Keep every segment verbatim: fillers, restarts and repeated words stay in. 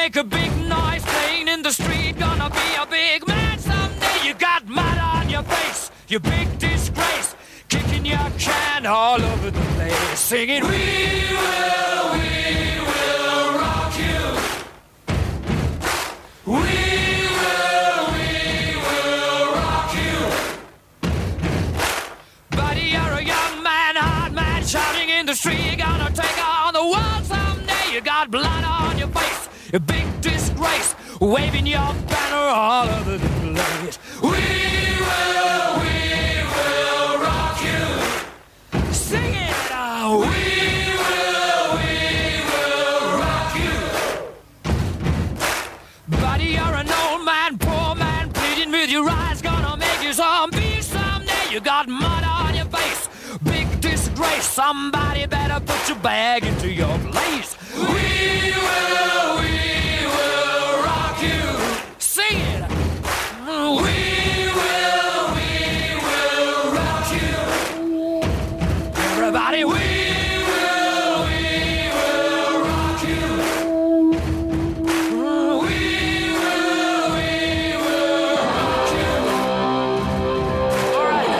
make a big noise playing in the street. Gonna be a big man someday. You got mud on your face, you big disgrace. Kicking your can all over the place, singing, we will, we will rock you. We will, we will rock you. Buddy, you're a young man, hard man, shouting in the street. You're gonna take on the world someday. You got blood on your face, a big disgrace, waving your banner all over the place. We will, we will rock you. Sing it now. We will, we will rock you. Buddy, you're an old man, poor man, pleading with your eyes, gonna make you zombie someday. You got mud on your face, big disgrace. Somebody better put your bag into your place. We will, we will rock you. Sing it. We will, we will rock you. Everybody, we will, we will rock you. We will, we will rock you. All right.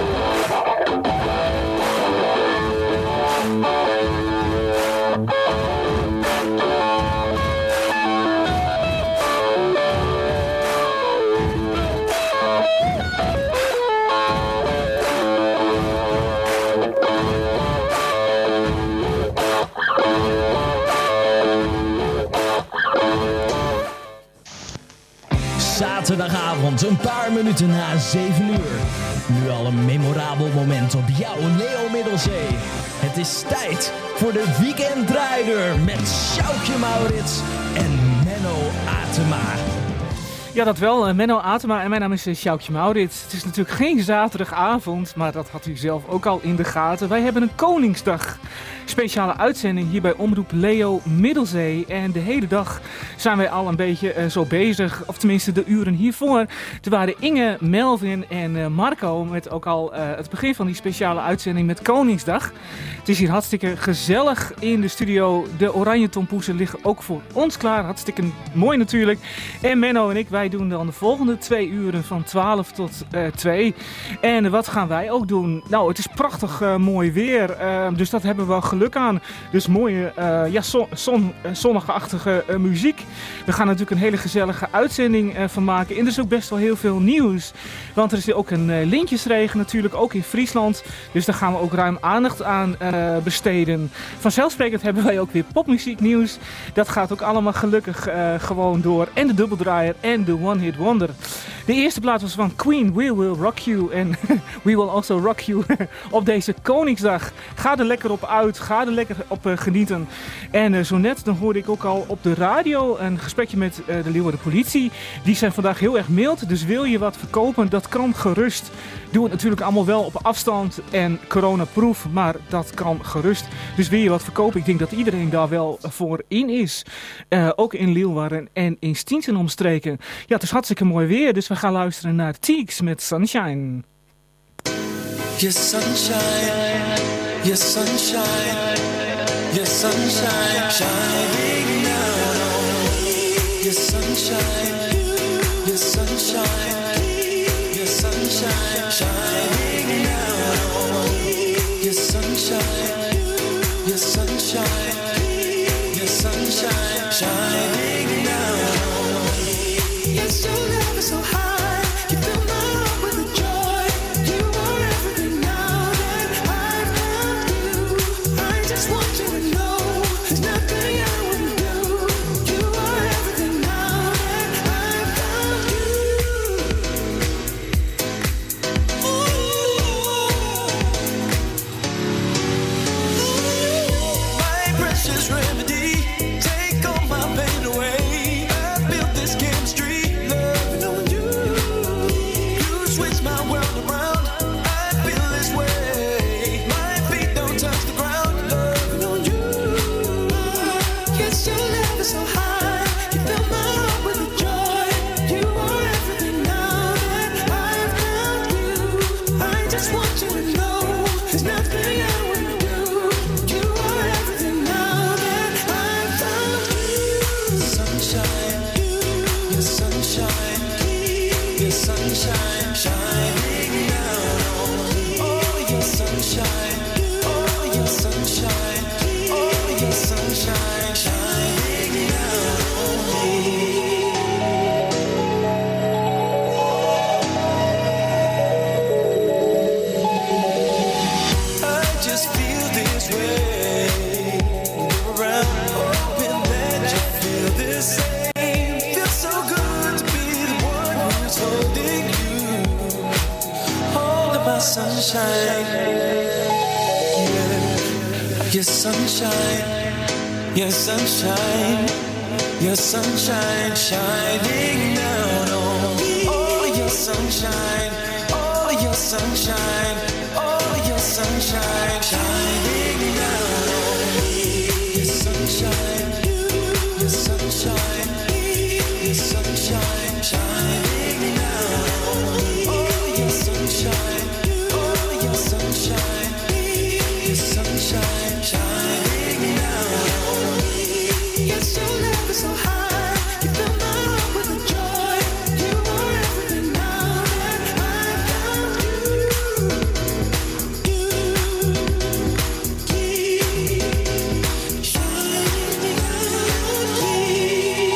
Zaterdagavond, een paar minuten na zeven uur. Nu al een memorabel moment op jouw Leo Middelzee. Het is tijd voor de weekenddraaider met Sjoukje Maurits en Menno Atema. Ja, dat wel. Menno Atema en mijn naam is Sjoukje Maurits. Het is natuurlijk geen zaterdagavond, maar dat had u zelf ook al in de gaten. Wij hebben een Koningsdag speciale uitzending hier bij Omroep Leo Middelzee. En de hele dag zijn wij al een beetje uh, zo bezig, of tenminste de uren hiervoor. Er waren Inge, Melvin en uh, Marco met ook al uh, het begin van die speciale uitzending met Koningsdag. Het is hier hartstikke gezellig in de studio. De oranje tompoesen liggen ook voor ons klaar. Hartstikke mooi natuurlijk. En Menno en ik, wij doen dan de volgende twee uren van twaalf tot uh, twee. En uh, wat gaan wij ook doen? Nou, het is prachtig uh, mooi weer. Uh, dus dat hebben we wel geluk aan. Dus mooie, uh, ja, zon, zon, zonnige-achtige uh, muziek. We gaan natuurlijk een hele gezellige uitzending uh, van maken. En er is ook best wel heel veel nieuws. Want er is ook een uh, lintjesregen natuurlijk, ook in Friesland. Dus daar gaan we ook ruim aandacht aan uh, besteden. Vanzelfsprekend hebben wij ook weer popmuzieknieuws. Dat gaat ook allemaal gelukkig uh, gewoon door. En de dubbeldraaier en de One Hit Wonder. De eerste plaat was van Queen, We Will Rock You. En We Will Also Rock You op deze Koningsdag. Ga er lekker op uit. Ga er lekker op uh, genieten. En uh, zo net, dan hoorde ik ook al op de radio een gesprekje met uh, de Leeuwarden politie. Die zijn vandaag heel erg mild. Dus wil je wat verkopen, dat kan gerust. Doe het natuurlijk allemaal wel op afstand en coronaproof. Maar dat kan gerust. Dus wil je wat verkopen, ik denk dat iedereen daar wel voor in is. Uh, ook in Leeuwarden en in Stiens en omstreken. Ja, het is hartstikke mooi weer. Dus we gaan luisteren naar Teeks met Sunshine. Yes, sunshine, yes, sunshine, yes, sunshine, shining down on me. Yes, sunshine, yes, sunshine, yes, sunshine, shining down on me. Yes, sunshine, yes, sunshine, yes, sunshine, shining down on me. Yes, your love is so high, you fill my heart with a joy. You are everything now that I've found you. I just want you to know there's nothing I wouldn't do. You are everything now that I've found you. My precious remedy, take all my pain away. I built this chemistry, loving on you. You switch my world around, I feel this way. My feet don't touch the ground, loving on you. Yes, your love is so high, you fill my heart with a joy. You are everything now that I've found you. I just want you to know there's nothing I wouldn't do. You are everything now that I've found you. Sunshine. your sunshine shining down on me. Oh, your sunshine, oh, your sunshine, oh, your sunshine shining down on me. I just feel this way. You're around, hoping that you feel the same. Feels so good to be the one who's holding you. Holding my sunshine, yeah. Your sunshine, your sunshine, your sunshine shining down on me. Oh, your sunshine, oh, your sunshine, oh, your sunshine shining down on me. Your sunshine, your sunshine, your sunshine shining down on me. Oh, your sunshine, oh, your sunshine, your sunshine shining down on me. Yes, your love is so high, you fill my heart with the joy. You are everything now that I found you. You keep shining down on me.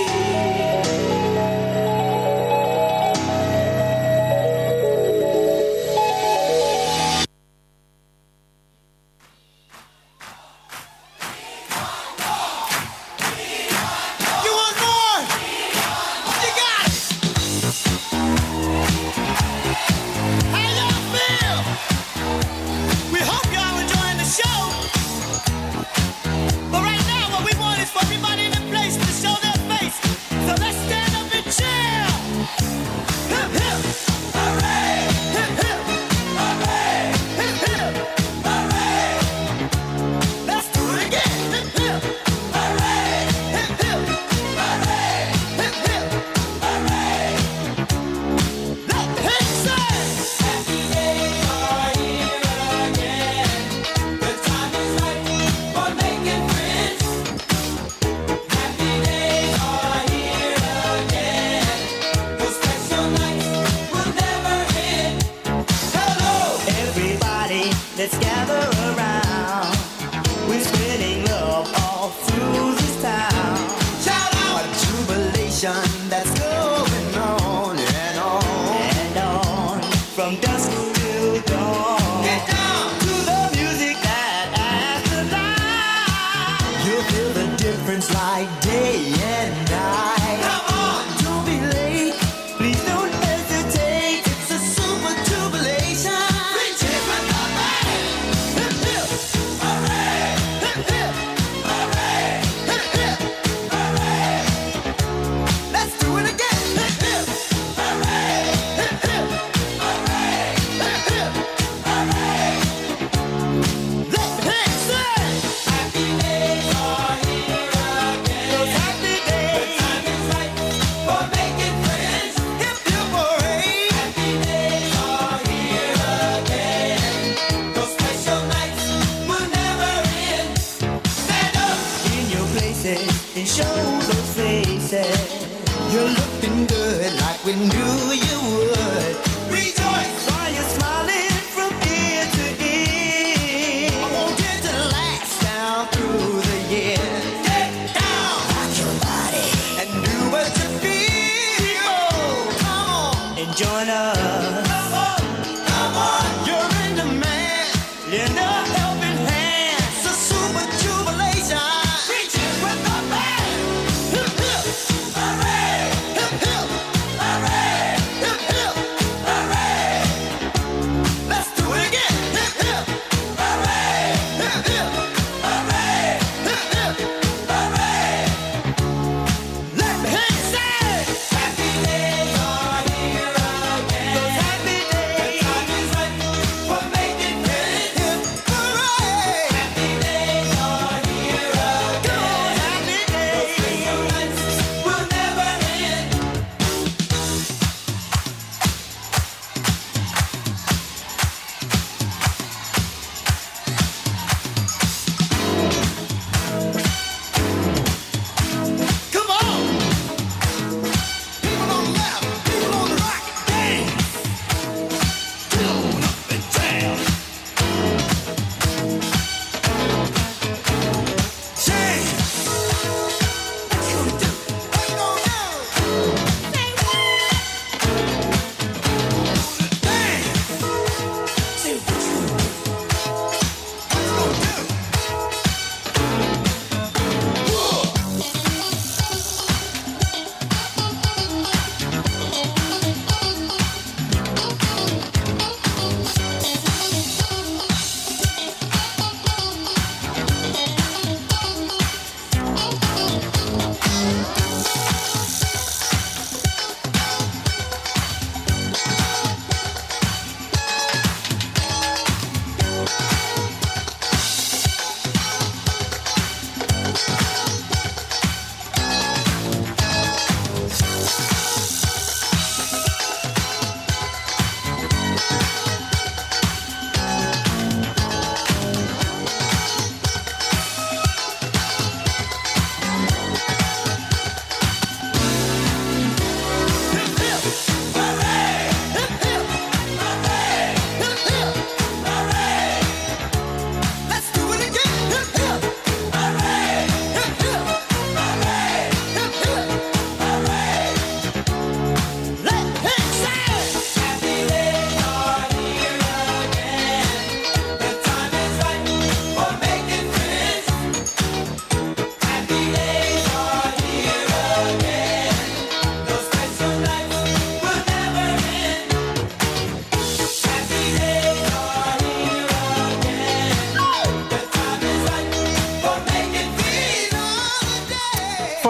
You want more? You got it. How y'all feel? We hope y'all enjoying the show. But right now, what we want is for everybody in the place to show their face. So let's stand up and cheer. Hip hip, hooray! Hip hip, hooray! Hip hip, hooray! Let's do it again. Hip hip, hooray! Hip hip, hooray! Hip hip, hooray! Let the hip say. Happy days are here again. The time is right for making friends. Happy days are here again. Those special nights will never end. Hello, Everybody, let's gather around. We're spreading love all through this town. shout out. A jubilation that's going on and on and on from dusk till dawn. Get down. To the music that adds the light. You'll feel the difference like day and night. Come on. Don't be late, please don't hesitate. It's a super jubilation. Reach it with the band. Hip hip, hooray! Hip hip, hooray! Hip hip, hooray! Let's do it again. Hip hip, hooray! Hip hip, hooray! Hip hip, hooray! Let the hip say. Happy days are here again. Those happy days. The time is right for making friends. Hip hip hooray. Happy days are here again. Those special nights will never end. Stand up. In your places and show those faces. You're looking good like we knew you would. Rejoice. While you're smiling from ear to ear. I want it to last down through the years. Get down. Rock your body and do what you feel. Come on and join us. Come on. Come on. You're in demand. Lend a helping hand. It's a super jubilation. Reach it with the band. Hip hip, hooray! Hip hip, hooray! Hip hip,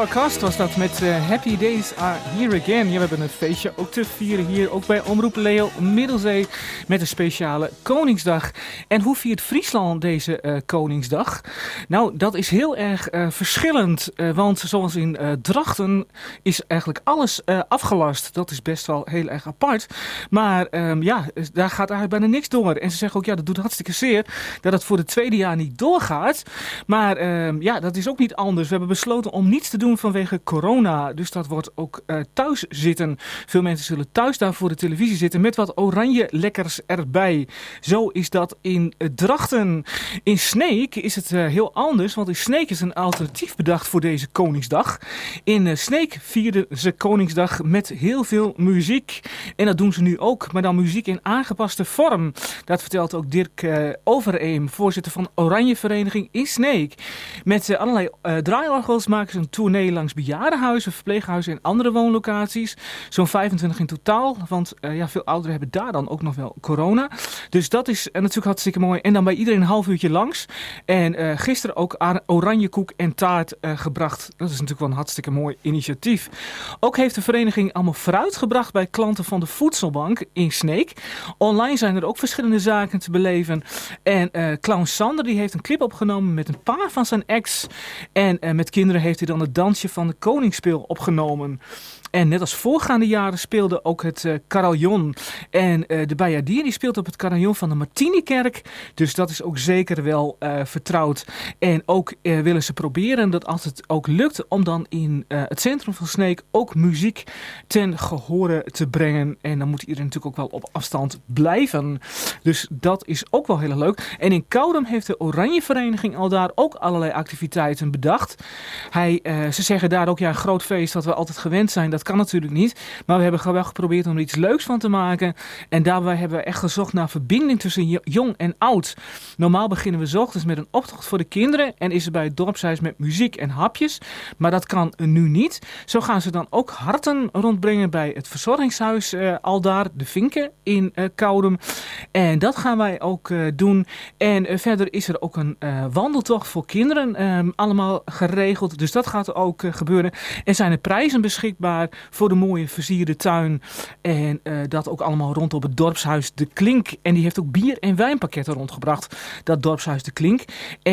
Forecast was dat met uh, Happy Days Are Here Again. Ja, we hebben een feestje ook te vieren hier, ook bij Omroep Leo Middelzee, met een speciale Koningsdag. En hoe viert Friesland deze uh, Koningsdag? Nou, dat is heel erg uh, verschillend, uh, want zoals in uh, Drachten is eigenlijk alles uh, afgelast. Dat is best wel heel erg apart. Maar um, ja, daar gaat eigenlijk bijna niks door. En ze zeggen ook, ja, dat doet hartstikke zeer dat het voor het tweede jaar niet doorgaat. Maar um, ja, dat is ook niet anders. We hebben besloten om niets te doen vanwege corona. Dus dat wordt ook uh, thuis zitten. Veel mensen zullen thuis daar voor de televisie zitten met wat oranje lekkers erbij. Zo is dat in uh, Drachten. In Sneek is het uh, heel anders, want in Sneek is een alternatief bedacht voor deze Koningsdag. In uh, Sneek vierden ze Koningsdag met heel veel muziek. En dat doen ze nu ook, maar dan muziek in aangepaste vorm. Dat vertelt ook Dirk uh, Overeem, voorzitter van Oranje Vereniging in Sneek. Met uh, allerlei uh, draaiorgels maken ze een tournee langs bejaardenhuizen, verpleeghuizen en andere woonlocaties. Zo'n vijfentwintig in totaal, want uh, ja, veel ouderen hebben daar dan ook nog wel corona. Dus dat is uh, natuurlijk hartstikke mooi. En dan bij iedereen een half uurtje langs. En uh, gisteren ook oranje koek en taart uh, gebracht. Dat is natuurlijk wel een hartstikke mooi initiatief. Ook heeft de vereniging allemaal fruit gebracht bij klanten van de Voedselbank in Sneek. Online zijn er ook verschillende zaken te beleven. En uh, clown Sander die heeft een clip opgenomen met een paar van zijn acts. En uh, met kinderen heeft hij dan het dansje van de Koningsspeel opgenomen. En net als voorgaande jaren speelde ook het uh, carillon. En uh, de Bayardier die speelt op het carillon van de Martinikerk. Dus dat is ook zeker wel uh, vertrouwd. En ook uh, willen ze proberen dat als het ook lukt om dan in uh, het centrum van Sneek ook muziek ten gehore te brengen. En dan moet iedereen natuurlijk ook wel op afstand blijven. Dus dat is ook wel heel leuk. En in Koudem heeft de Oranje Vereniging al daar ook allerlei activiteiten bedacht. Hij, uh, ze zeggen daar ook, ja, een groot feest wat we altijd gewend zijn, dat kan natuurlijk niet. Maar we hebben wel geprobeerd om er iets leuks van te maken. En daarbij hebben we echt gezocht naar verbinding tussen jong en oud. Normaal beginnen we 's ochtends met een optocht voor de kinderen. En is er bij het dorpshuis met muziek en hapjes. Maar dat kan nu niet. Zo gaan ze dan ook harten rondbrengen bij het verzorgingshuis uh, aldaar, de Vinken in uh, Koudem. En dat gaan wij ook uh, doen. En uh, verder is er ook een uh, wandeltocht voor kinderen uh, allemaal geregeld. Dus dat gaat ook uh, gebeuren. Er zijn er prijzen beschikbaar voor de mooie versierde tuin. En uh, dat ook allemaal rondom het dorpshuis De Klink. En die heeft ook bier- en wijnpakketten rondgebracht. Dat dorpshuis De Klink.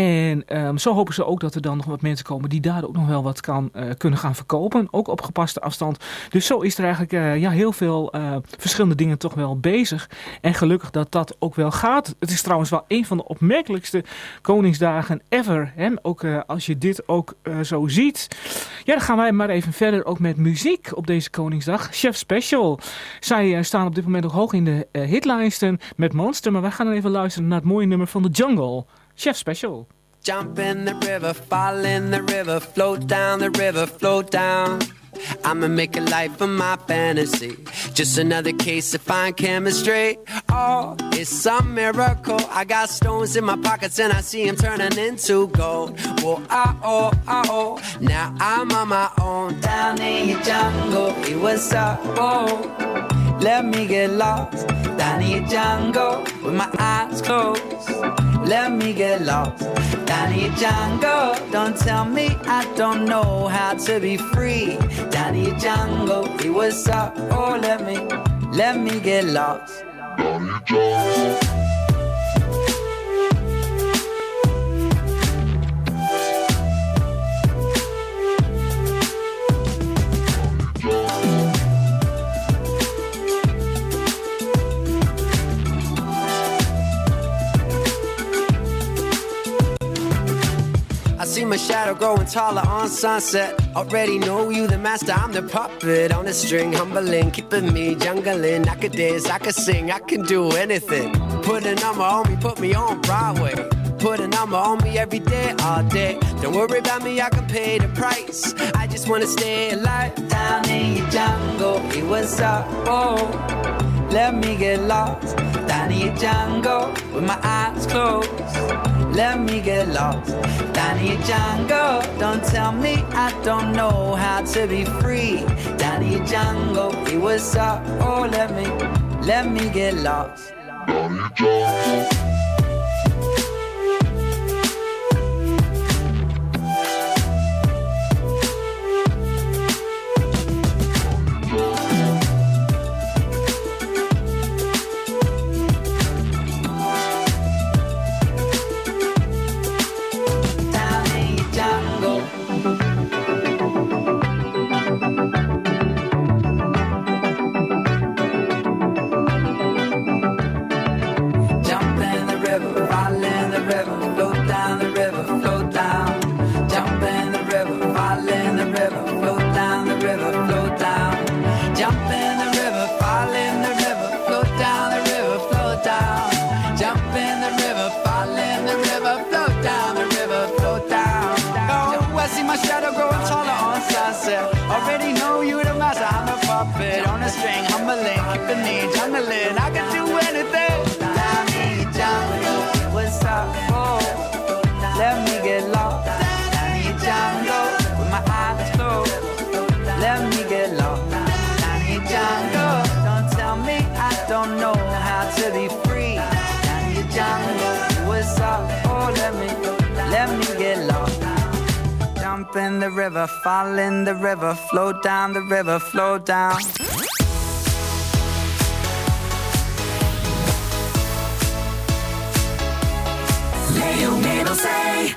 En um, zo hopen ze ook dat er dan nog wat mensen komen die daar ook nog wel wat kan, uh, kunnen gaan verkopen. Ook op gepaste afstand. Dus zo is er eigenlijk uh, ja, heel veel uh, verschillende dingen toch wel bezig. En gelukkig dat dat ook wel gaat. Het is trouwens wel een van de opmerkelijkste Koningsdagen ever. Hè? Ook uh, als je dit ook uh, zo ziet. Ja, dan gaan wij maar even verder ook met muziek op deze Koningsdag. Chef Special. Zij uh, staan op dit moment nog hoog in de uh, hitlijsten met Monster. Maar wij gaan dan even luisteren naar het mooie nummer van The Jungle. Chef Special. Jump in the river, fall in the river, float down the river, float down. I'ma make a life of my fantasy. Just another case of fine chemistry. Oh, it's some miracle. I got stones in my pockets and I see them turning into gold. Whoa, ah, oh, ah, oh. Now I'm on my own. Down in your jungle, it was up, oh. Let me get lost. Down in your jungle, with my eyes closed. Let me get lost. Down in your jungle, don't tell me I don't know how to be free. Down in your jungle, it was up, oh, let me, let me get lost. Down in your jungle. See my shadow growing taller on sunset. Already know you the master, I'm the puppet on the string, humbling, keeping me jungling. I could dance, I could sing, I can do anything. Put a number on me, put me on Broadway. Put a number on me every day, all day. Don't worry about me, I can pay the price. I just wanna stay alive. Down in your jungle, it was up, oh. Let me get lost. Down in your jungle, with my eyes closed. Let me get lost. Down in your jungle, don't tell me I don't know how to be free. Down in your jungle, it was up, oh, let me, let me get lost. Down in your jungle. Already know you the master, I'm the puppet on a string, humbling, keeping me jungling. I can do anything. Danny Jungle, what's up? Oh, let me get lost. Danny Jungle, with my eyes closed. Let me get lost. Danny Jungle, don't tell me I don't know how to be free. Danny Jungle, what's up? Oh, let me, let me get lost. Jump in the river, fall in the river, flow down the river, flow down. Leo Middelsee.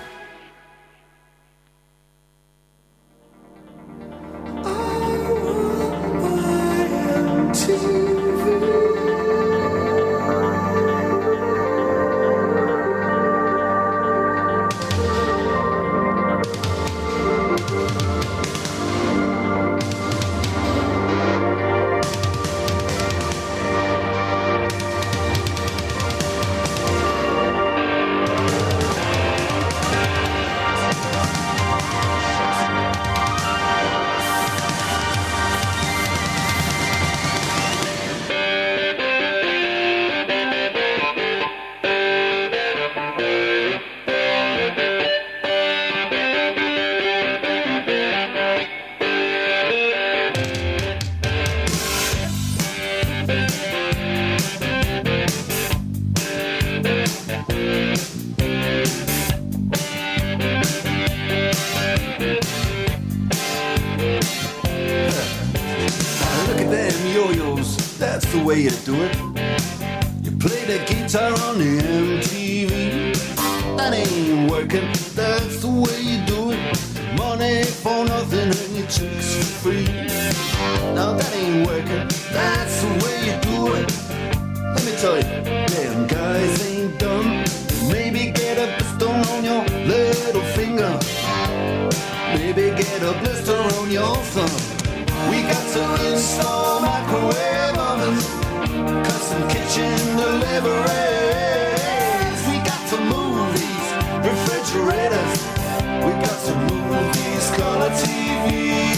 way you do it. You play the guitar on the M T V. That ain't working, that's the way you do it. Money for nothing and your chicks for free. Now that ain't working, that's the way you do it. Let me tell you, damn guys ain't dumb. Maybe get a blister on your little finger. Maybe get a blister on your thumb. We got to install microwave ovens, custom kitchen deliveries. We got to move these refrigerators. We got to move these color T Vs.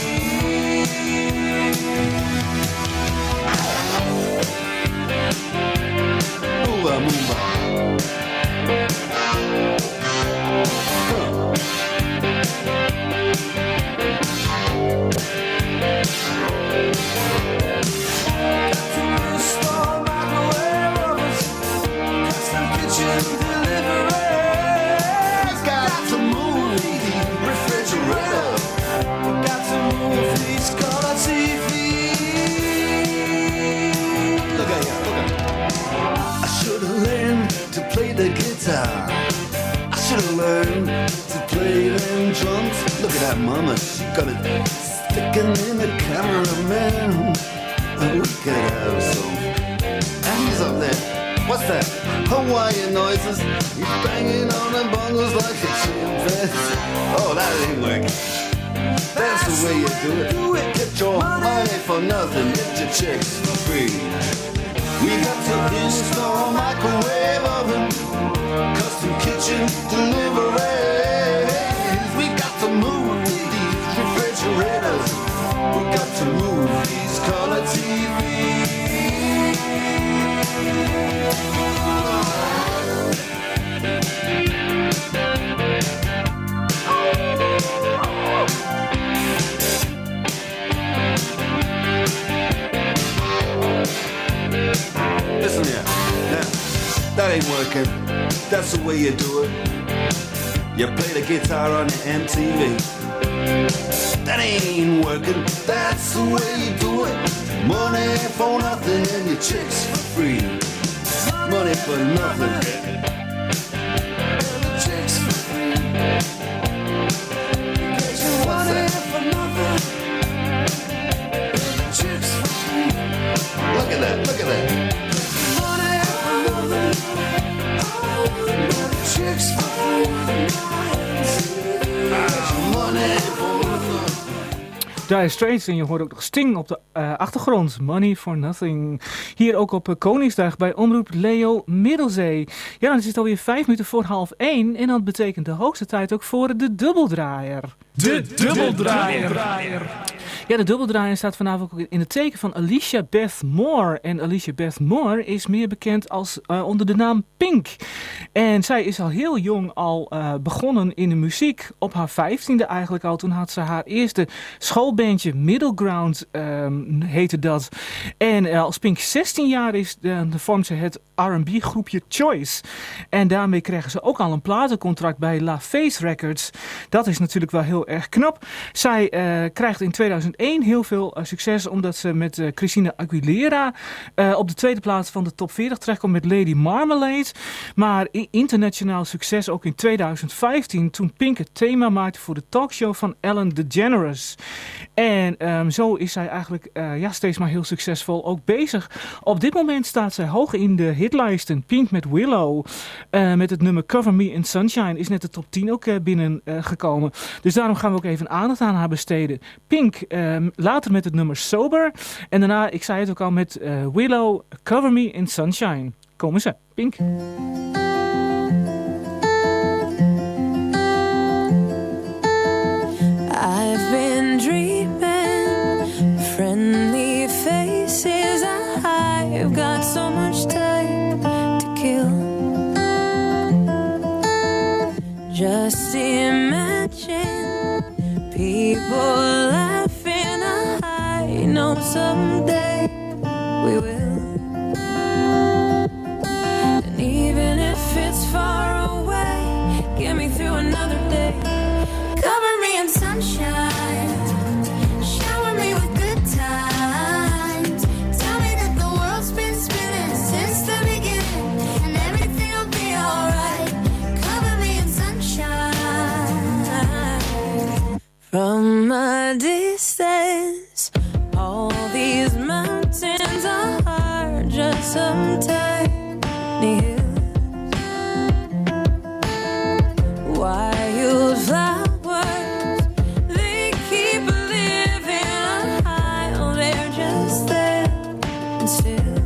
Move on, move on. The guitar, I should've learned to play them drums. Look at that mama, she got it sticking in the cameraman. Oh, look at her, so. And he's up there, what's that? Hawaiian noises. He's banging on the bongos like a chimpanzee. Oh, that ain't working. That's the way you do it. Get your money for nothing, get your chicks for free. We got to install microwave oven, custom kitchen deliveries. We got to move these refrigerators. We got to move these color T Vs. Listen here, now, that ain't working, that's the way you do it. You play the guitar on the M T V. That ain't working, that's the way you do it. Money for nothing and your chicks for free. Money for nothing and your chicks for free. Money for nothing and your chicks for free. Look at that, look at that. Dire Straits en je hoort ook nog Sting op de uh, achtergrond. Money for Nothing. Hier ook op uh, Koningsdag bij Omroep Leo Middelzee. Ja, dan is het alweer vijf minuten voor half één. En dat betekent de hoogste tijd ook voor de dubbeldraaier. De dubbeldraaier. Ja, de dubbeldraaier staat vanavond ook in het teken van Alicia Beth Moore. En Alicia Beth Moore is meer bekend als uh, onder de naam Pink. En zij is al heel jong al uh, begonnen in de muziek. Op haar vijftiende eigenlijk al. Toen had ze haar eerste schoolbandje Middle Ground, um, heette dat. En uh, als Pink zestien jaar is, uh, dan vormt ze het R en B groepje Choice. En daarmee krijgen ze ook al een platencontract bij La Face Records. Dat is natuurlijk wel heel erg knap. Zij uh, krijgt in tweeduizend één heel veel uh, succes omdat ze met uh, Christina Aguilera uh, op de tweede plaats van de top veertig terechtkomt met Lady Marmalade. Maar internationaal succes ook in tweeduizend vijftien toen Pink het thema maakte voor de talkshow van Ellen DeGeneres. En um, zo is zij eigenlijk uh, ja, steeds maar heel succesvol ook bezig. Op dit moment staat zij hoog in de hitlijsten. Pink met Willow uh, met het nummer Cover Me in Sunshine is net de top tien ook uh, binnengekomen. Uh, dus daarom gaan we ook even aandacht aan haar besteden. Pink uh, later met het nummer Sober. En daarna, ik zei het ook al, met uh, Willow Cover Me in Sunshine. Komen ze. Pink. I've been dreaming friendly faces. I've got so much time to kill. Just imagine people laughing. I know someday we will. And even if it's far away, get me through another day. Cover me in sunshine, shower me with good times. Tell me that the world's been spinning since the beginning, and everything will be alright. Cover me in sunshine. From a distance, all these mountains are just some tiny hills. Wildflowers, they keep living high. Oh, they're just there and still.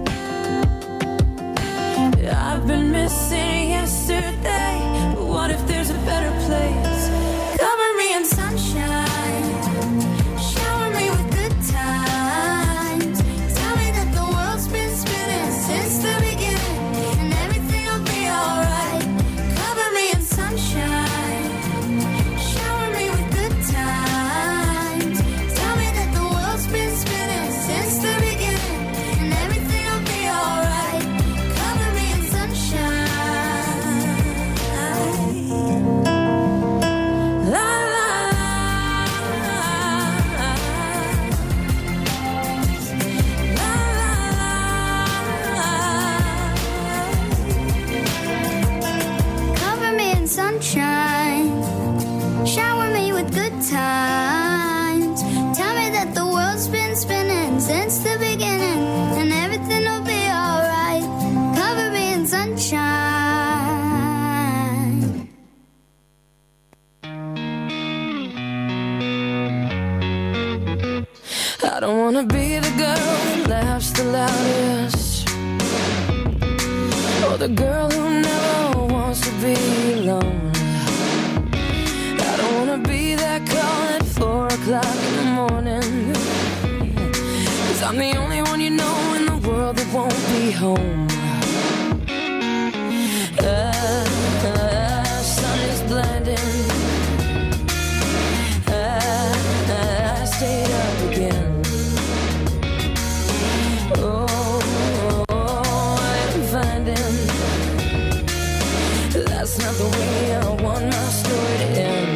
I've been missing yesterday, but what if there's a better place? Cover me in sunshine, shower me with good times. Tell me that the world's been spinning since the beginning, and everything will be alright. Cover me in sunshine, shower me with good times. Tell me that the world's been spinning since the beginning, and everything will be alright. Cover me in sunshine. La la la la. Cover me in sunshine, shower me with good times. Tell me that the world's been spinning since the beginning, and everything will be alright. Cover me in sunshine. I don't wanna be the girl that laughs the loudest, or the girl who never wants to be alone. I don't wanna be that call at four o'clock in the morning, 'cause I'm the only one you know in the world that won't be home. The uh, sun is blinding. Uh, I stayed up again. Oh, I'm finding that's not the way I want my story to end.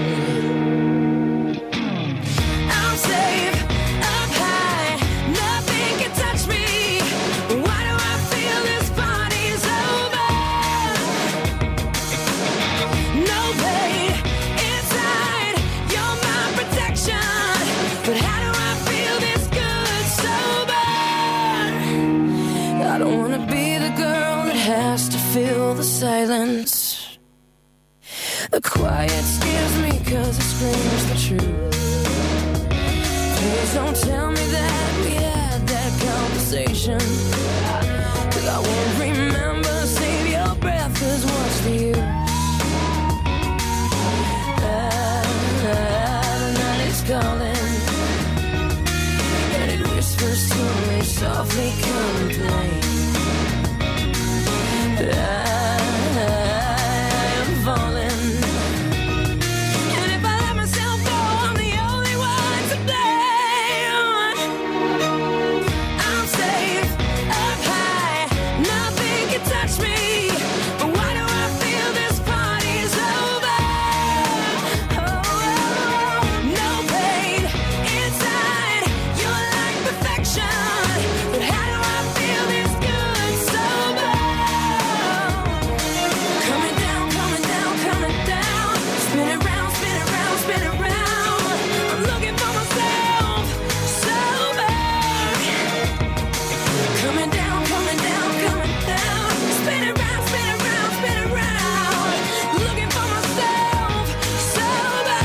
I'm safe up high, nothing can touch me. Why do I feel this body's over? No pain inside, you're my protection. But how do I feel this good sober? I don't wanna be the girl that has to fill the silence. The quiet scares me 'cause it screams the truth. Please don't tell me that we had that conversation, 'cause I won't remember. Save your breath, 'cause what's the use? Ah, ah, the night is calling. me complain. But I am falling. And if I let myself go, I'm the only one to blame. I'm safe up high, nothing can touch me. But why do I feel this party's over? Oh, no pain inside, you're like perfection. But how do I feel this good sober? Coming down, coming down, coming down. Spin it round, spin it round, spin it round. I'm looking for myself sober. Coming down, coming down, coming down. Spin it round, spin it round, spin it round. Looking for myself sober.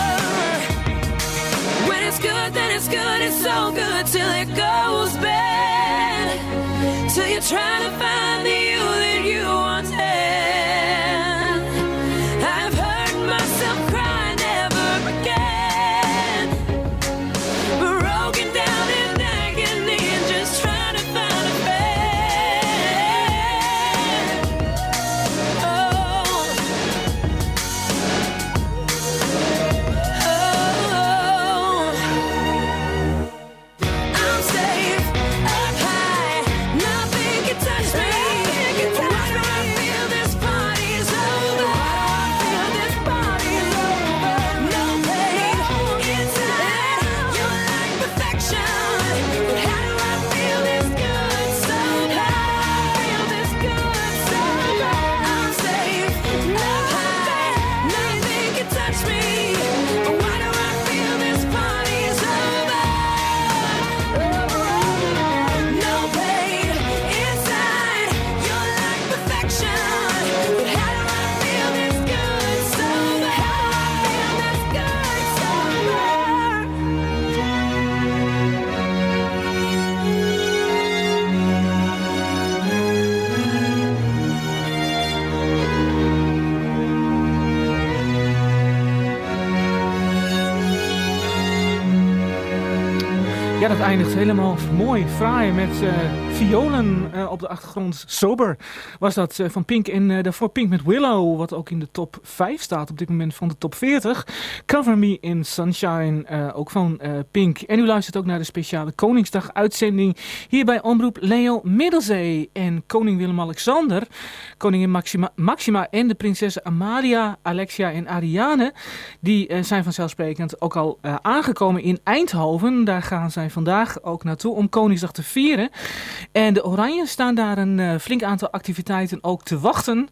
When it's good, then it's good, it's so good till it goes bad. Till you're trying to find the you that you once had. I've heard myself cry never again. Broken down in agony and just trying to find a bed. Oh, oh. I'm safe up high, nothing can touch me. Why do I feel this party's over? Why do I feel this party's over? No pain inside, you're like perfection. But how do I feel this good sober? Feel this good sober. I'm safe up high, nothing can touch me. Why do I feel this party's over? No pain inside, you're like perfection. But how do I feel this good sober? How do I feel this good sober? Ja, dat eindigt helemaal mooi, fraai met uh, violen uh, op de achtergrond. Sober was dat uh, van Pink en uh, daarvoor Pink met Willow, wat ook in de top vijf staat op dit moment van de top veertig. Cover Me in Sunshine, uh, ook van uh, Pink. En u luistert ook naar de speciale Koningsdag uitzending hier bij Omroep Leo Middelzee. En koning Willem-Alexander, koningin Maxima, Maxima en de prinsessen Amalia, Alexia en Ariane, die uh, zijn vanzelfsprekend ook al uh, aangekomen in Eindhoven. Daar gaan zij vandaag ook naartoe om Koningsdag te vieren. En de Oranjes staan daar een uh, flink aantal activiteiten ook te wachten.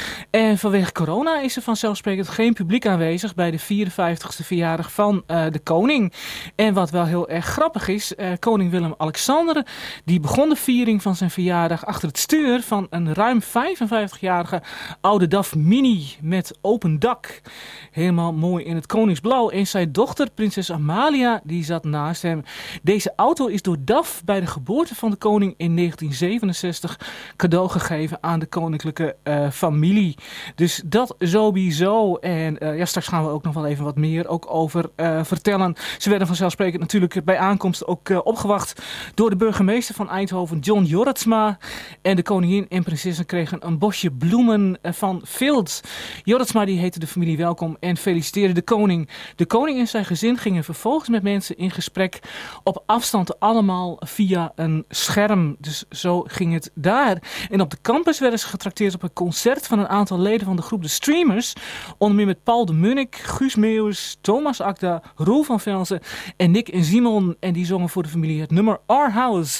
En vanwege corona is er vanzelfsprekend geen publiek aanwezig bij de vierenvijftigste verjaardag van uh, de koning. En wat wel heel erg grappig is, uh, koning Willem-Alexander, die begon de viering van zijn verjaardag achter het stuur van een ruim vijfenvijftigjarige oude D A F Mini met open dak. Helemaal mooi in het koningsblauw. En zijn dochter, prinses Amalia, die zat naast hem. Deze auto is door D A F bij de geboorte van de koning in negentien zevenenzestig cadeau gegeven aan de koninklijke uh, familie. Dus dat sowieso. En uh, ja, straks gaan we ook nog wel even wat meer ook over uh, vertellen. Ze werden vanzelfsprekend natuurlijk bij aankomst ook uh, opgewacht door de burgemeester van Eindhoven, John Jorritsma. En de koningin en prinsessen kregen een bosje bloemen uh, van Vilt. Jorritsma die heette de familie welkom en feliciteerde de koning. De koning en zijn gezin gingen vervolgens met mensen in gesprek op afstand, allemaal via een scherm. Dus zo ging het daar. En op de campus werden ze getrakteerd op een concert van een aantal leden van de groep De Streamers. Onder meer met Paul de Munnik, Guus Meeuwis, Thomas Akda, Roel van Velzen en Nick en Simon. En die zongen voor de familie het nummer Our House.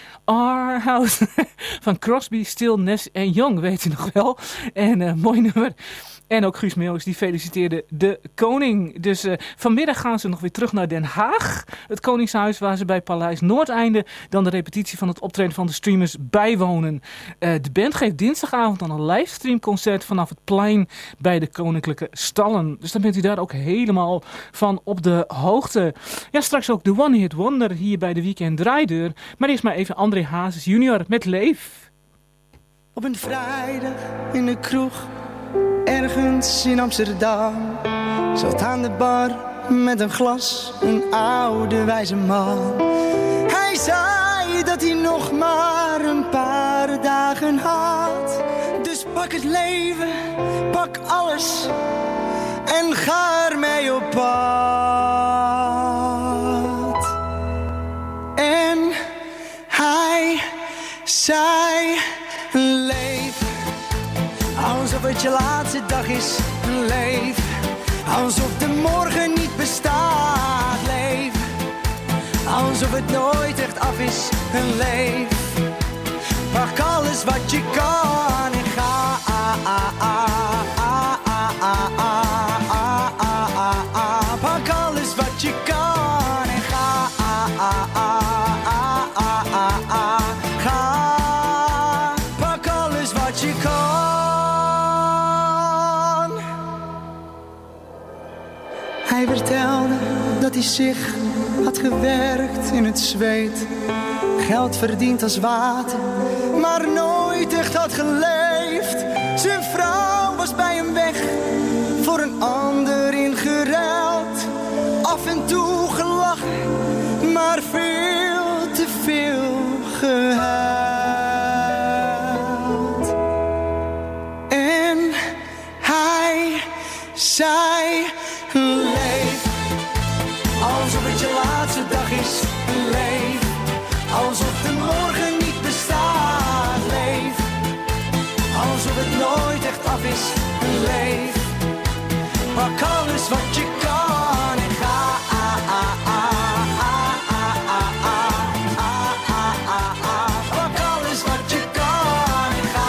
Our House van Crosby, Still, Nash en Young, weet u nog wel. En uh, mooi nummer. En ook Guus Meeuwis, die feliciteerde de koning. Dus uh, vanmiddag gaan ze nog weer terug naar Den Haag. Het Koningshuis, waar ze bij Paleis Noordeinde dan de repetitie van het optreden van de Streamers bijwonen. Uh, de band geeft dinsdagavond dan een livestreamconcert vanaf het plein bij de Koninklijke Stallen. Dus dan bent u daar ook helemaal van op de hoogte. Ja, straks ook de One Hit Wonder hier bij de Weekend Draaideur. Maar eerst maar even André Hazes junior met Leef. Op een vrijdag in de kroeg, ergens in Amsterdam, zat aan de bar met een glas een oude wijze man. Hij zei zei dat hij nog maar een paar dagen had. Dus pak het leven, pak alles en ga ermee op pad. En hij zei, leef alsof het je laatste dag is. Leef alsof de morgen niet bestaat. Leef alsof het nooit echt af is. Leef, pak alles wat je kan en ga. Pak alles wat je kan en ga. Ga, pak alles wat je kan. Hij vertelde dat hij zich had gewerkt in het zweet, geld verdiend als water, maar nooit echt had geleefd. Zijn vrouw was bij hem weg, voor een ander ingeruild. Af en toe gelachen, maar veel te veel gehuild. En hij zei, leef alsof het je laatste dag is. Leef alsof de morgen niet bestaat. Leef alsof het nooit echt af is. Leef, pak alles wat je kan en ga. Pak alles wat je kan en ga.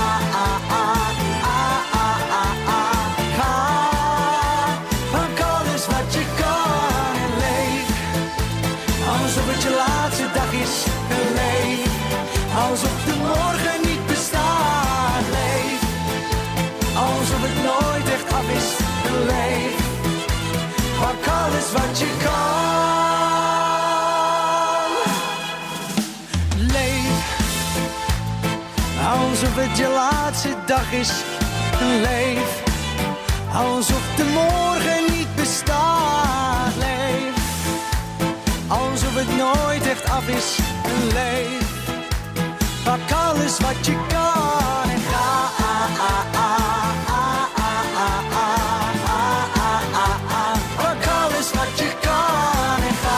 Ga, pak alles wat je kan en leef alsof het je laatste dag is. Leef alsof de morgen niet bestaat. Leef alsof het nooit echt af is. Leef, pak alles wat je kan. Leef alsof het je laatste dag is. Leef alsof de morgen niet bestaat. Leef alsof het nooit echt af is. Leef, pak alles wat je kan en ga. Pak alles wat je kan en ga.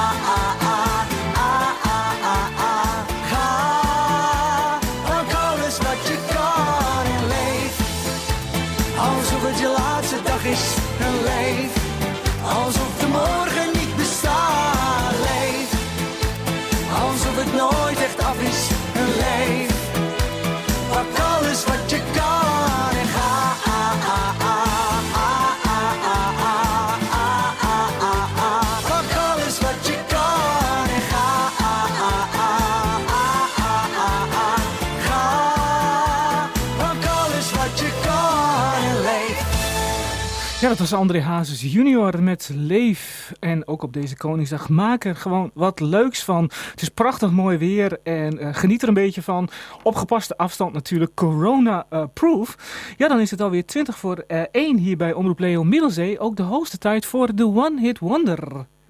Ga, pak alles wat je kan en leef alsof het je laatste dag is. Leef alsof de morgen niet bestaat. Leef alsof het nooit echt af is. Leef, pak alles wat je kan en ga. Pak alles wat je kan en ga. Ga, pak alles wat je kan en leef. Ja, dat was André Hazes junior met Leef. En ook op deze Koningsdag, maak er gewoon wat leuks van. Het is prachtig mooi weer en uh, geniet er een beetje van. Op gepaste afstand natuurlijk, corona-proof. Uh, ja, dan is het alweer twintig voor uh, één hier bij Omroep Leo Middelzee. Ook de hoogste tijd voor de One Hit Wonder.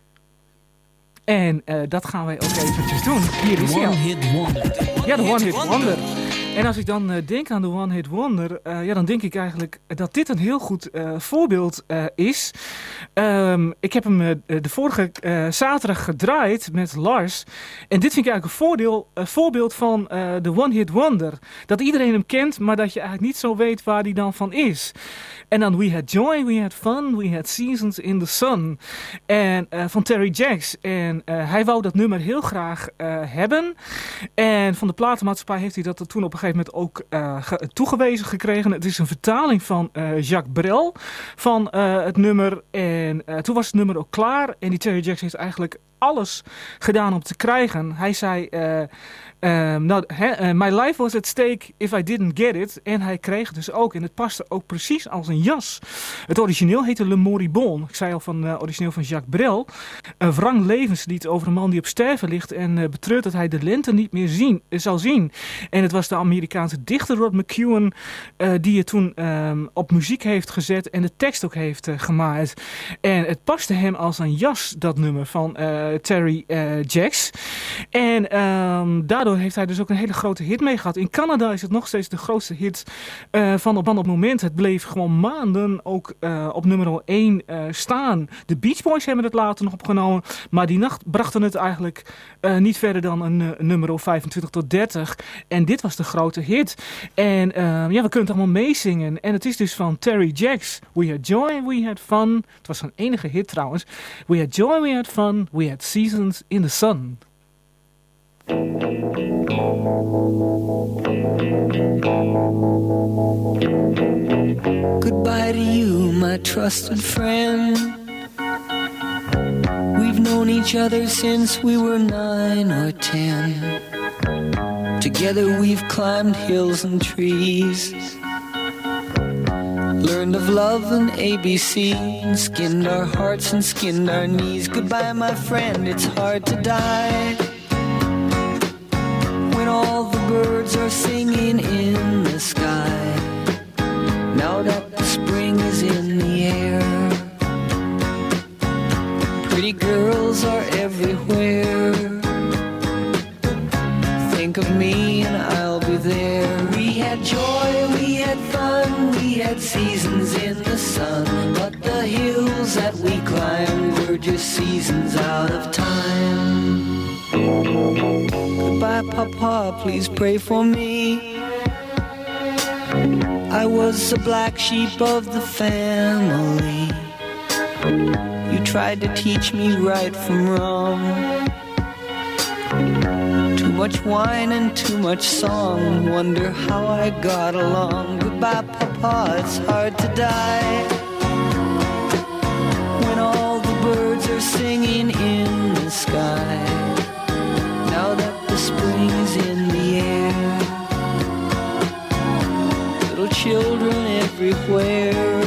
En uh, dat gaan wij ook eventjes doen. Hier is hij al. One Hit Wonder. Ja, de One Hit Wonder. En als ik dan uh, denk aan de One Hit Wonder, uh, ja, dan denk ik eigenlijk dat dit een heel goed uh, voorbeeld uh, is. Um, ik heb hem uh, de vorige uh, zaterdag gedraaid met Lars. En dit vind ik eigenlijk een voordeel, uh, voorbeeld van uh, de One Hit Wonder. Dat iedereen hem kent, maar dat je eigenlijk niet zo weet waar die dan van is. En dan We Had Joy, We Had Fun, We Had Seasons in the Sun. En uh, van Terry Jacks. En uh, hij wou dat nummer heel graag uh, hebben. En van de platenmaatschappij heeft hij dat toen op een gegeven moment ook uh, ge- toegewezen gekregen. Het is een vertaling van uh, Jacques Brel van uh, het nummer. En uh, toen was het nummer ook klaar. En die Terry Jacks heeft eigenlijk alles gedaan om te krijgen. Hij zei... Uh, Um, nou, he, uh, my life was at stake if I didn't get it. En hij kreeg het dus ook. En het paste ook precies als een jas. Het origineel heette Le Moribond. Ik zei al van uh, origineel van Jacques Brel. Een wrang levenslied over een man die op sterven ligt. En uh, betreurt dat hij de lente niet meer zien, uh, zal zien. En het was de Amerikaanse dichter Rod McEwen uh, die het toen um, op muziek heeft gezet. En de tekst ook heeft uh, gemaakt. En het paste hem als een jas, dat nummer van uh, Terry uh, Jacks. En um, daardoor heeft hij dus ook een hele grote hit mee gehad. In Canada is het nog steeds de grootste hit uh, van op het moment. Het bleef gewoon maanden ook uh, op nummer één uh, staan. De Beach Boys hebben het later nog opgenomen. Maar die nacht brachten het eigenlijk uh, niet verder dan een uh, nummer vijfentwintig tot dertig. En dit was de grote hit. En uh, ja, we kunnen het allemaal meezingen. En het is dus van Terry Jacks. We had joy, we had fun. Het was zijn enige hit trouwens. We had joy, we had fun. We had seasons in the sun. Goodbye to you, my trusted friend. We've known each other since we were nine or ten. Together we've climbed hills and trees, learned of love and A B C, and skinned our hearts and skinned our knees. Goodbye, my friend, it's hard to die when all the birds are singing in the sky. Now that the spring is in the air, pretty girls are everywhere. Think of me and I'll be there. We had joy, we had fun, we had seasons in the sun, but the hills that we climbed were just seasons out of time. Goodbye, Papa, please pray for me. I was the black sheep of the family. You tried to teach me right from wrong. Too much wine and too much song. Wonder how I got along. Goodbye, Papa, it's hard to die when all the birds are singing in the sky. Now that the spring is in the air, little children everywhere.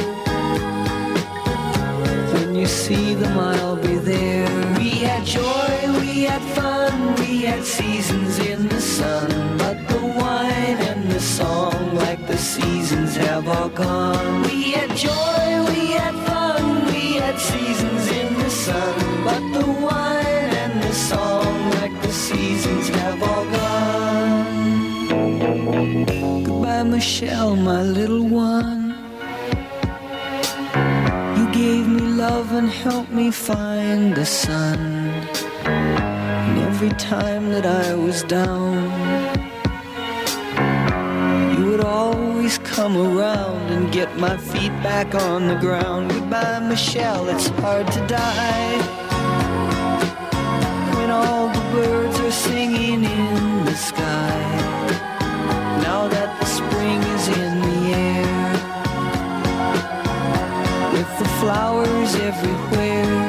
When you see them, I'll be there. We had joy, we had fun, we had seasons in the sun, but the wine and the song, like the seasons, have all gone. We had joy, we had fun, we had seasons in the sun, but the wine and the song, like the seasons, have all gone. Goodbye, Michelle, my little one. You gave me love and helped me find the sun. And every time that I was down, you would always come around and get my feet back on the ground. Goodbye, Michelle, it's hard to die when all the birds are singing in the sky. Now that the spring is in the air, with the flowers everywhere,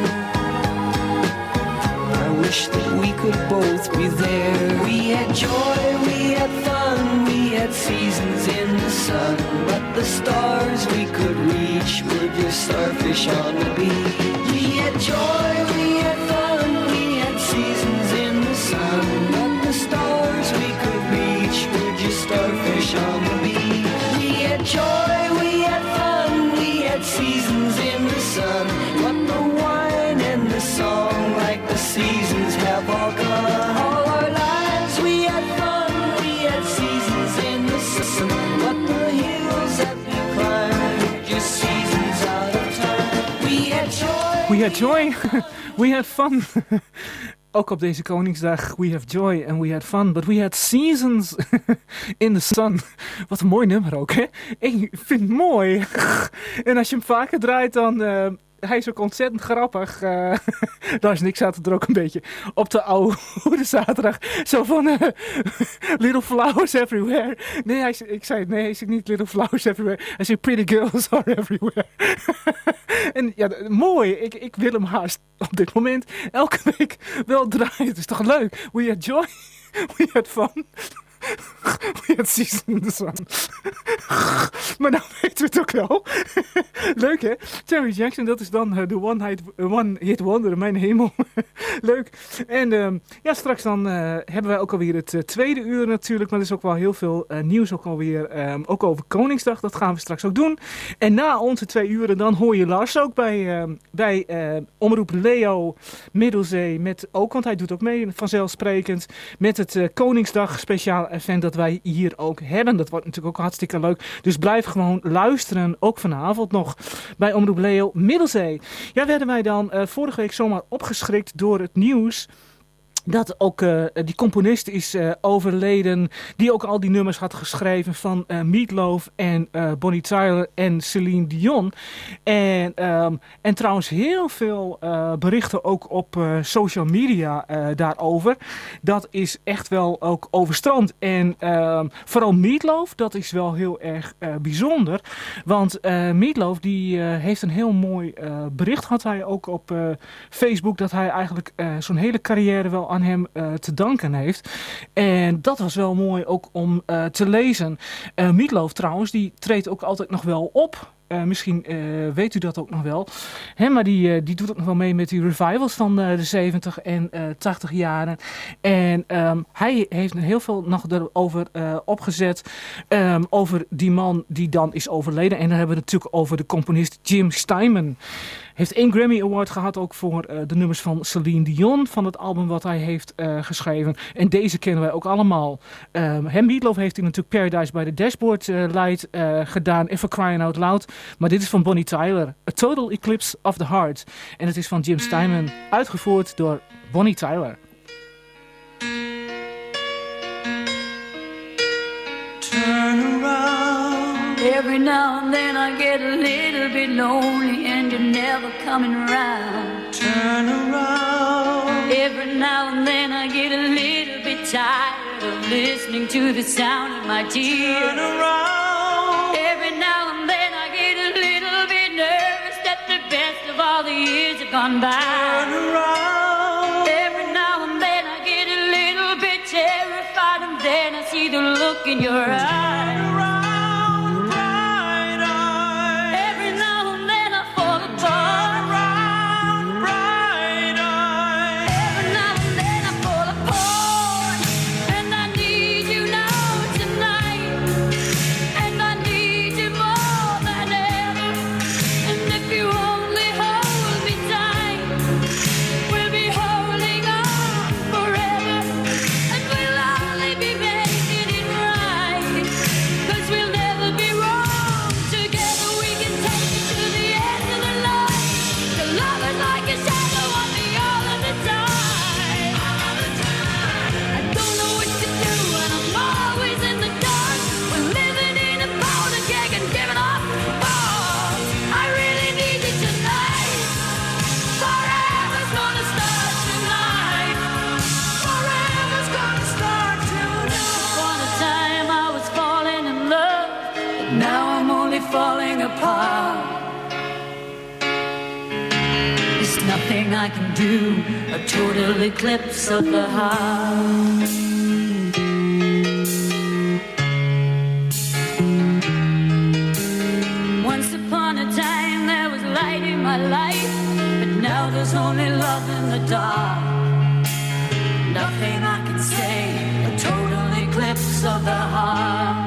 I wish that we could both be there. We had joy, we had fun, we had seasons in the sun, but the stars we could reach were just starfish on the beach. We had joy, we had fun, we had seasons in the sun, but the stars we could reach were just starfish on the beach. We had joy, we had fun, we had seasons in the sun, but the wine and the song, like the seasons, have all gone. All our lives we had fun, we had seasons in the sun, but the hills that we climbed were just seasons out of time. We had joy, We had joy, we had fun. Ook op deze Koningsdag, we have joy and we had fun, but we had seasons in the sun. Wat een mooi nummer ook, hè? Ik vind het mooi. En als je hem vaker draait, dan... Uh, hij is ook ontzettend grappig. Uh, daar is niks, zaten er ook een beetje op de oude zaterdag. Zo van uh, Little Flowers Everywhere. Nee, hij, ik zei nee, hij zegt niet Little Flowers Everywhere. Hij zegt Pretty Girls Are Everywhere. En ja, mooi. Ik, ik wil hem haast op dit moment elke week wel draaien. Het is toch leuk? We had joy. We had fun. Ja, precies. De zon. Maar nou weten we het ook wel. Leuk hè? Terry Jackson, dat is dan de uh, one, hit, uh, one hit wonder, mijn hemel. Leuk. En uh, ja, straks dan uh, hebben wij ook alweer het uh, tweede uur natuurlijk. Maar er is ook wel heel veel uh, nieuws ook alweer. Um, ook over Koningsdag, dat gaan we straks ook doen. En na onze twee uren dan hoor je Lars ook bij, uh, bij uh, Omroep Leo Middelzee. Met ook, want hij doet ook mee vanzelfsprekend. Met het uh, Koningsdag speciaal event dat wij hier ook hebben. Dat wordt natuurlijk ook hartstikke leuk. Dus blijf gewoon luisteren, ook vanavond nog, bij Omroep Leo Middelzee. Ja, werden wij dan uh, vorige week zomaar opgeschrikt door het nieuws dat ook uh, die componist is uh, overleden, die ook al die nummers had geschreven van uh, Meatloaf en uh, Bonnie Tyler en Celine Dion. En, um, en trouwens heel veel uh, berichten ook op uh, social media uh, daarover. Dat is echt wel ook overstroomd. En uh, vooral Meatloaf, dat is wel heel erg uh, bijzonder. Want uh, Meatloaf die uh, heeft een heel mooi uh, bericht, had hij ook op uh, Facebook, dat hij eigenlijk uh, zo'n hele carrière wel aan hem uh, te danken heeft. En dat was wel mooi ook om uh, te lezen. Uh, Meatloaf trouwens, die treedt ook altijd nog wel op. Uh, misschien uh, weet u dat ook nog wel. Hè, maar die, uh, die doet ook nog wel mee met die revivals van uh, de zeventig en uh, tachtig jaren. En um, hij heeft heel veel nog erover uh, opgezet. Um, over die man die dan is overleden. En dan hebben we het natuurlijk over de componist Jim Steinman. Heeft één Grammy Award gehad ook voor uh, de nummers van Celine Dion. Van het album wat hij heeft uh, geschreven. En deze kennen wij ook allemaal. Um, Hem Meatloaf heeft hij natuurlijk Paradise by the Dashboard uh, Light uh, gedaan. If I Crying Out Loud. Maar dit is van Bonnie Tyler. A Total Eclipse of the Heart. En het is van Jim Steinman. Uitgevoerd door Bonnie Tyler. Turn around. Every now and then I get a little bit lonely and you're never coming around. Turn around. Every now and then I get a little bit tired of listening to the sound of my tears. Turn around. Every now and then I get a little bit nervous that the best of all the years have gone by. Turn around. Every now and then I get a little bit terrified and then I see the look in your eyes. Falling apart. There's nothing I can do. A total eclipse of the heart. Once upon a time there was light in my life, but now there's only love in the dark. Nothing I can say. A total eclipse of the heart.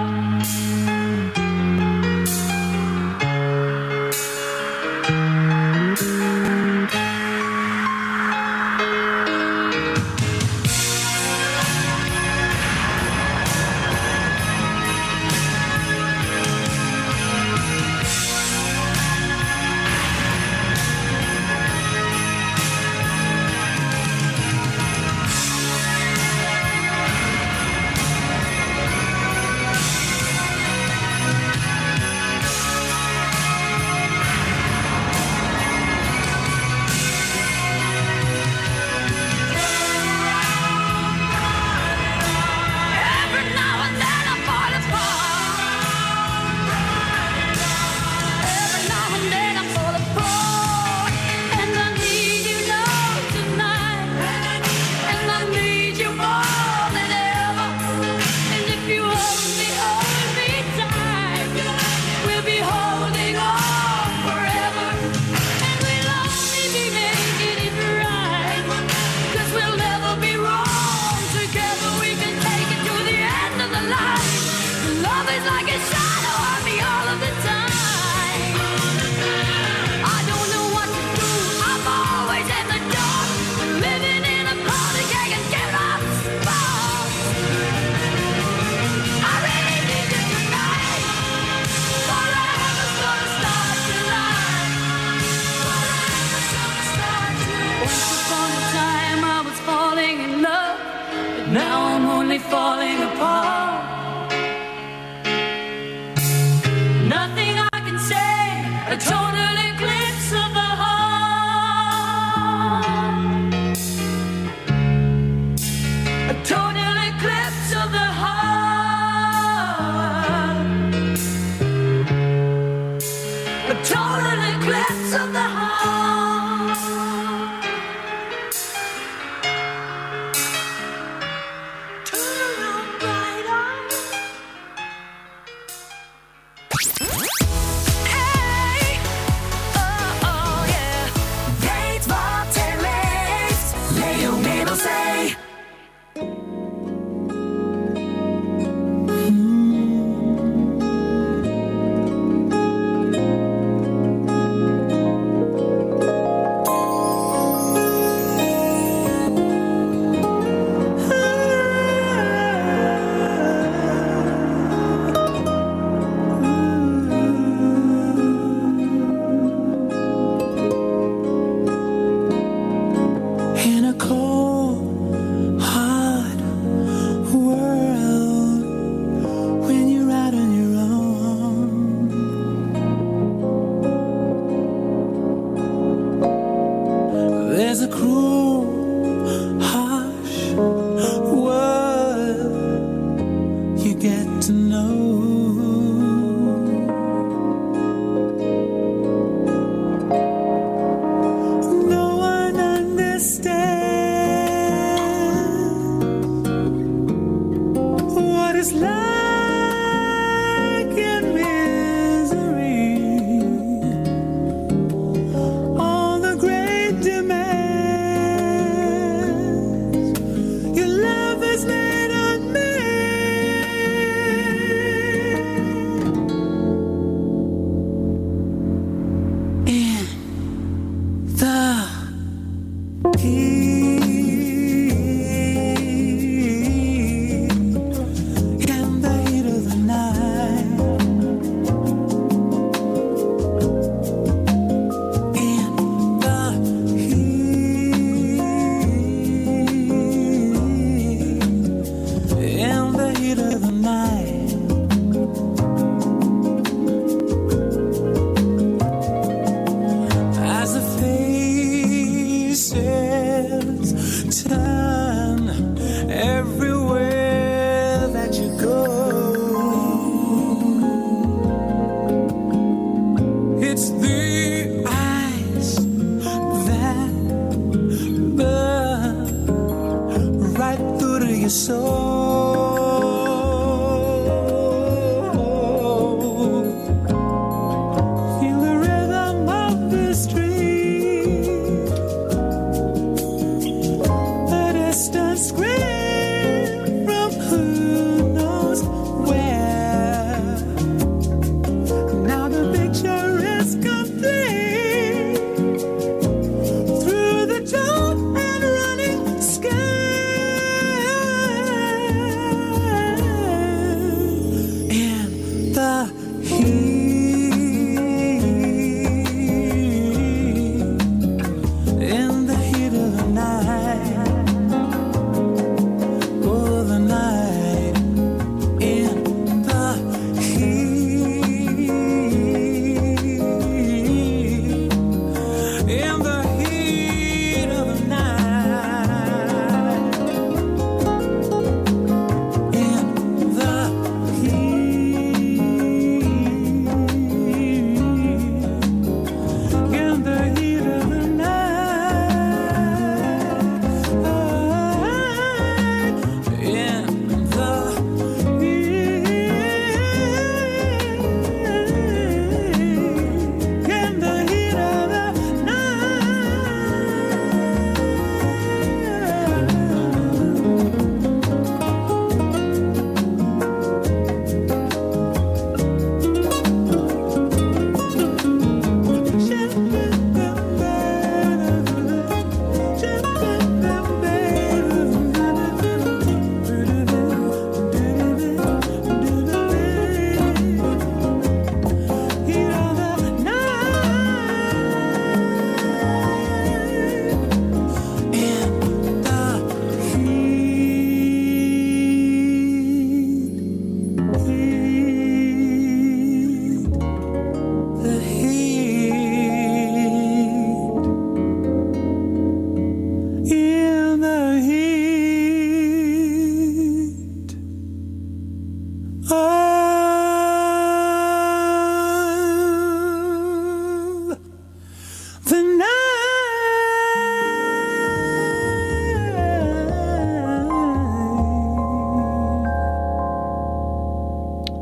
Now I'm only falling apart. Nothing I can say, a total eclipse of the heart. A total eclipse of the heart. A total eclipse of the heart. Through the dark and running sky.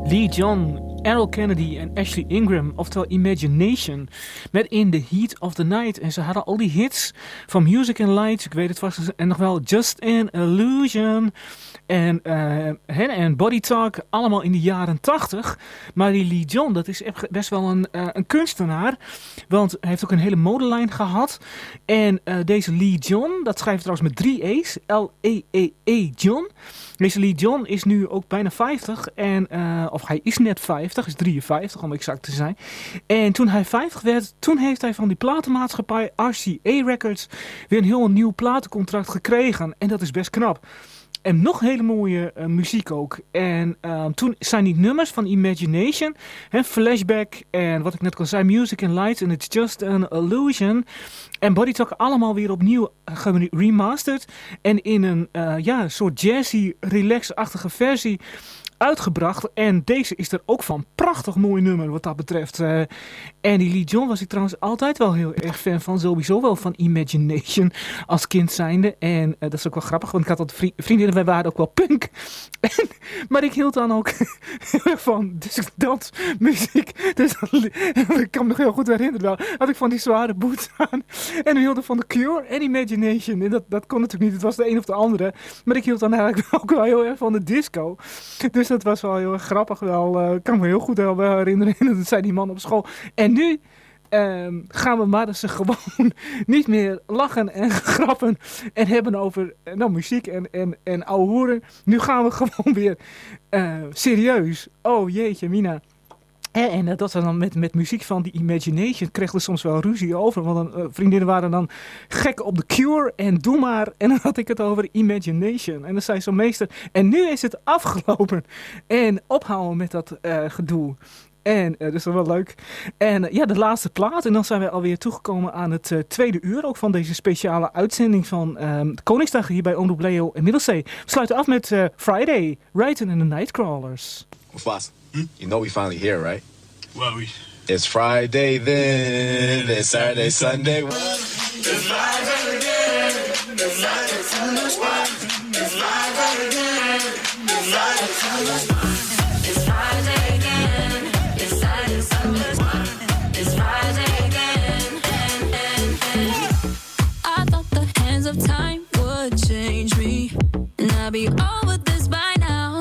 Lee John, Errol Kennedy en Ashley Ingram, oftewel Imagination, met In the Heat of the Night. En ze hadden al die hits van Music and Lights, ik weet het vast, en nog wel Just an Illusion en, uh, en Body Talk, allemaal in de jaren tachtig. Maar die Lee John, dat is best wel een, uh, een kunstenaar, want hij heeft ook een hele modelijn gehad. En uh, deze Lee John, dat schrijft trouwens met drie E's, L E E E John. Deze Lee John is nu ook bijna vijftig, en, uh, of hij is net vijftig, is drieënvijftig om exact te zijn. En toen hij vijftig werd, toen heeft hij van die platenmaatschappij R C A Records weer een heel nieuw platencontract gekregen. En dat is best knap. En nog hele mooie uh, muziek ook. En uh, toen zijn die nummers van Imagination, hè, Flashback en wat ik net al zei, Music and Lights en It's Just an Illusion en Body Talk allemaal weer opnieuw geremasterd en in een uh, ja, soort jazzy, relax-achtige versie uitgebracht. En deze is er ook van. Prachtig mooi nummer wat dat betreft. Uh, en die Lee John was ik trouwens altijd wel heel erg fan van. Sowieso wel van Imagination als kind zijnde. En uh, dat is ook wel grappig, want ik had altijd vri- vriendinnen, wij waren ook wel punk. En, maar ik hield dan ook heel erg van dus dansmuziek. Dus ik kan me nog heel goed herinneren wel. Had ik van die zware boots aan. En we hielden van The Cure en Imagination. En dat, dat kon natuurlijk niet. Het was de een of de andere. Maar ik hield dan eigenlijk ook wel heel erg van de disco. Dus dat was wel heel erg grappig. Wel, uh, kan me heel goed wel herinneren. Dat zei die man op school. En nu uh, gaan we maar eens gewoon niet meer lachen en grappen en hebben over uh, nou, muziek en, en, en ouwe hoeren. Nu gaan we gewoon weer uh, serieus. Oh jeetje, Mina. En, en dat was dan met, met muziek van die Imagination kreeg er soms wel ruzie over. Want dan, uh, vriendinnen waren dan gek op The Cure en doe maar. En dan had ik het over Imagination. En dan zei zo'n meester, en nu is het afgelopen. En ophouden met dat uh, gedoe. En uh, dat is wel leuk. En uh, ja, de laatste plaat. En dan zijn we alweer toegekomen aan het uh, tweede uur. Ook van deze speciale uitzending van um, de Koningsdag hier bij Omroep Leo en Middelzee. We sluiten af met uh, Friday, Ryten and the Nightcrawlers. Boss, hmm? You know we finally here, right? Well, we... It's Friday then, it's Saturday, Sunday. It's Friday again, it's Friday, Sunday, it's Friday again, it's Friday, Sunday. It's Friday again, it's Saturday, Sunday. It's Friday again, and, and, and. I thought the hands of time would change me, and I'd be over this by now.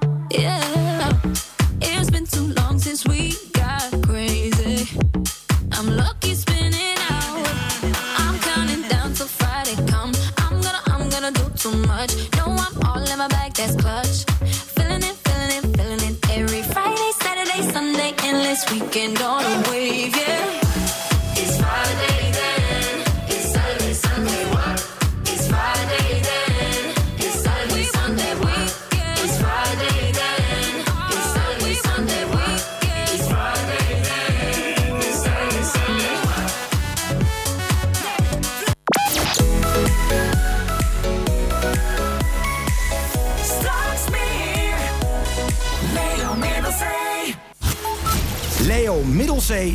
Yeah, it's been too long since we got crazy. I'm lucky spinning out. I'm counting down till Friday come. I'm gonna, I'm gonna do too much. No, I'm all in my bag, that's clutch. Feeling it, feeling it, feeling it. Every Friday, Saturday, Sunday, endless weekend on a wave, yeah. It's Friday then, it's Saturday, Sunday, what? It's Friday then, it's Saturday, Sunday, weekend. It's Friday then, it's Saturday, Sunday, weekend. It's Friday then, it's Saturday, Sunday, what? Straks meer. Leo Middelzee. Leo Middelzee